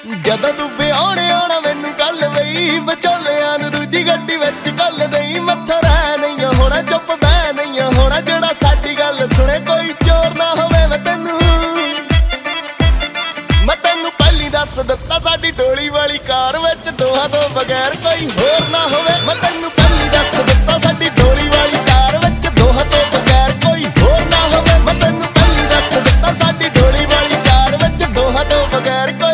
ਜਦੋਂ ਤੂੰ ਵਿਆਹਣੇ ਆਉਣਾ ਮੈਨੂੰ ਕੱਲ ਬਈ ਵਿਚੋਲਿਆਂ ਨੂੰ ਦੂਜੀ ਗੱਡੀ ਵਿੱਚ ਕੱਲ ਦਈ ਮੱਥਾ ਰਹਿ ਨਹੀਂ ਹੋਣਾ ਚੁੱਪ ਬਹਿ ਨਹੀਂ ਹੋਣਾ ਜਿਹੜਾ ਸਾਡੀ ਗੱਲ ਸੁਣੇ ਕੋਈ ਚੋਰ ਨਾ ਹੋਵੇ ਮੈਂ ਤੈਨੂੰ ਪਹਿਲੀ ਦੱਸ ਦਿੱਤਾ ਸਾਡੀ ਡੋਲੀ ਵਾਲੀ ਕਾਰ ਵਿੱਚ ਦੋਹਾਂ ਤੋਂ ਬਗੈਰ ਕੋਈ ਹੋਰ ਨਾ ਹੋਵੇ ਮੈਂ ਤੈਨੂੰ ਪਹਿਲੀ ਦੱਸ ਦਿੱਤਾ